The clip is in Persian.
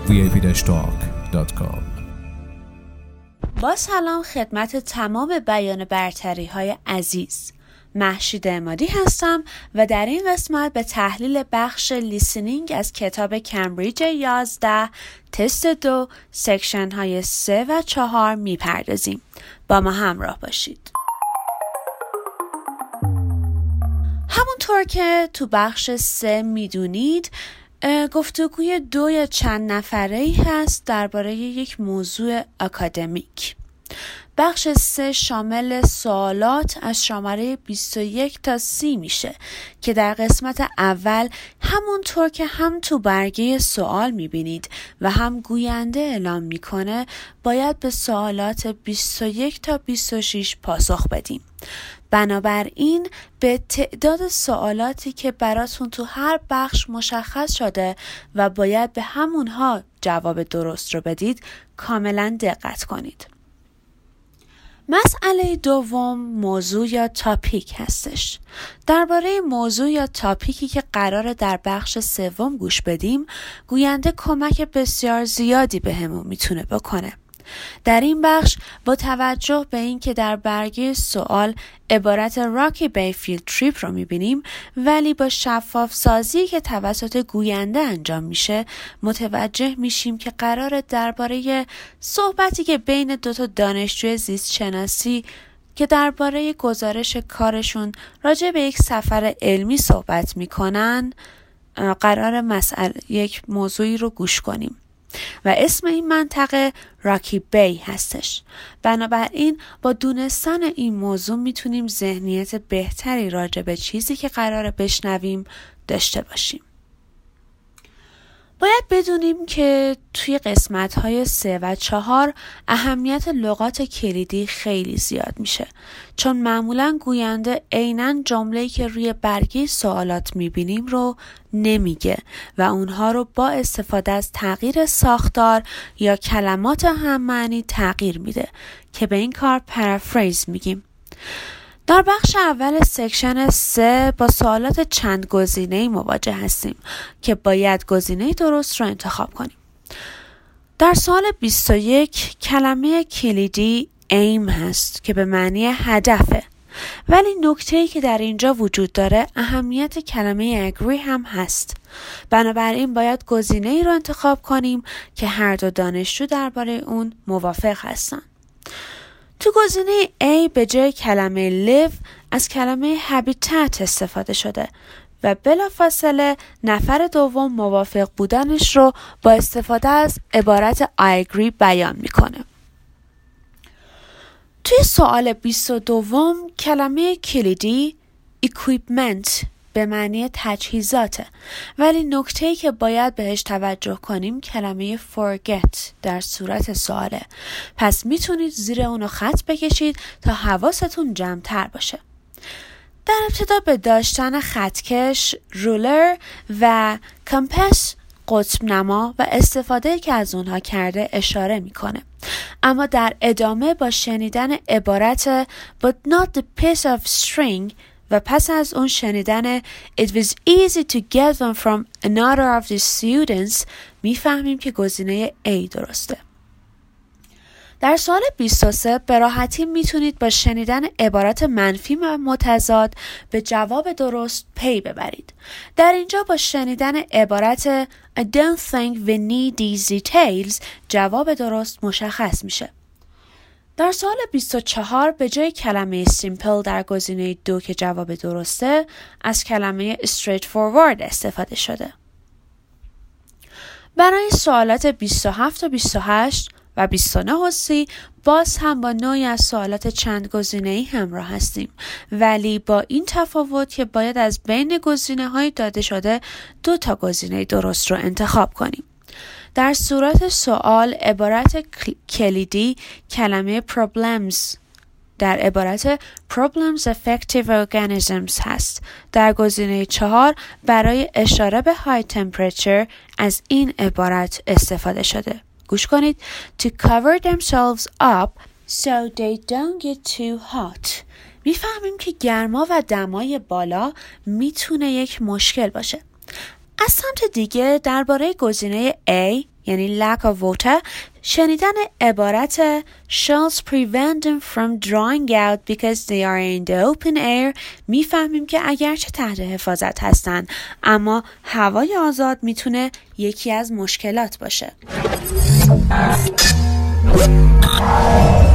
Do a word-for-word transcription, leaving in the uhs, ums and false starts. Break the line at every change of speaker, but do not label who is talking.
وی ای پی talk دات کام.
با سلام خدمت تمام بیان برتری های عزیز. مهشید عمادی هستم و در این قسمت به تحلیل بخش لیسنینگ از کتاب کمبریج یازده تست دو سکشن های سه و چهار میپردازیم. با ما همراه باشید. همونطور که تو بخش سه میدونید گفتگوی دو یا چند نفره‌ای هست درباره یک موضوع اکادمیک. بخش سه شامل سوالات از شماره بیست و یک تا سی میشه که در قسمت اول همونطور که هم تو برگه سوال میبینید و هم گوینده اعلام میکنه باید به سوالات بیست و یک تا بیست و شش پاسخ بدیم. بنابراین به تعداد سوالاتی که براتون تو هر بخش مشخص شده و باید به همونها جواب درست رو بدید کاملا دقت کنید. مسئله دوم موضوع یا تاپیک هستش. درباره موضوع یا تاپیکی که قراره در بخش سوم گوش بدیم گوینده کمک بسیار زیادی به همون میتونه بکنه. در این بخش با توجه به این که در برگه سوال عبارت راکی بی فیلد تریپ رو میبینیم ولی با شفاف سازی که توسط گوینده انجام میشه متوجه میشیم که قراره درباره صحبتی که بین دو تا دانشجوی زیست شناسی که درباره گزارش کارشون راجع به یک سفر علمی صحبت میکنن قراره مسئله یک موضوعی رو گوش کنیم و اسم این منطقه راکی بی هستش. بنابراین با دونستن این موضوع میتونیم ذهنیت بهتری راجع به چیزی که قراره بشنویم داشته باشیم. باید بدونیم که توی قسمت‌های سه و چهار اهمیت لغات کلیدی خیلی زیاد میشه چون معمولاً گوینده عیناً جمله‌ای که روی برگه سوالات میبینیم رو نمیگه و اونها رو با استفاده از تغییر ساختار یا کلمات هم معنی تغییر میده که به این کار پرافریز میگیم. در بخش اول سکشن سه با سوالات چند گزینه‌ای مواجه هستیم که باید گزینه درست رو انتخاب کنیم. در سوال بیست و یک کلمه کلیدی aim هست که به معنی هدفه ولی نکته‌ای که در اینجا وجود داره اهمیت کلمه agree هم هست. بنابراین باید گزینه‌ای رو انتخاب کنیم که هر دو دانشجو درباره اون موافق هستن. تو گزینه A به جای کلمه live از کلمه habitat استفاده شده و بلافاصله نفر دوم موافق بودنش رو با استفاده از عبارت I agree بیان میکنه. توی سوال بیست و دو کلمه کلیدی equipment به معنی تجهیزاته ولی نکته‌ای که باید بهش توجه کنیم کلمه forget در صورت سواله. پس میتونید زیر اونو خط بکشید تا حواستون جمع‌تر باشه. در ابتدا به داشتن خطکش، رولر و کمپس قطب نما و استفاده که از اونها کرده اشاره میکنه. اما در ادامه با شنیدن عبارت but not the piece of string و پس از اون شنیدن it was easy to get them from another of the students میفهمیم که گزینه A درسته. در سوال بیست و سه به راحتی میتونید با شنیدن عبارات منفی و متضاد به جواب درست پی ببرید. در اینجا با شنیدن عبارت I don't think we need these details جواب درست مشخص میشه. در سوال بیست و چهار به جای کلمه simple در گزینه دو که جواب درسته از کلمه straightforward استفاده شده. برای سوالات بیست و هفت و بیست و هشت و بیست و نه و سی باز هم با نوعی از سوالات چند گزینه‌ای همراه هستیم ولی با این تفاوت که باید از بین گزینه‌های داده شده دو تا گزینه درست رو انتخاب کنیم. در صورت سوال عبارت کلیدی کلمه problems در عبارت problems effective organisms هست. در گزینه چهار برای اشاره به high temperature از این عبارت استفاده شده. گوش کنید. To cover themselves up so they don't get too hot. میفهمیم که گرما و دمای بالا میتونه یک مشکل باشه. از سمت دیگه درباره گزینه A یعنی lack of water، شنیدن عبارت shells prevent them from drying out because they are in the open air میفهمیم که اگرچه تحت حفاظت هستن اما هوای آزاد میتونه یکی از مشکلات باشه.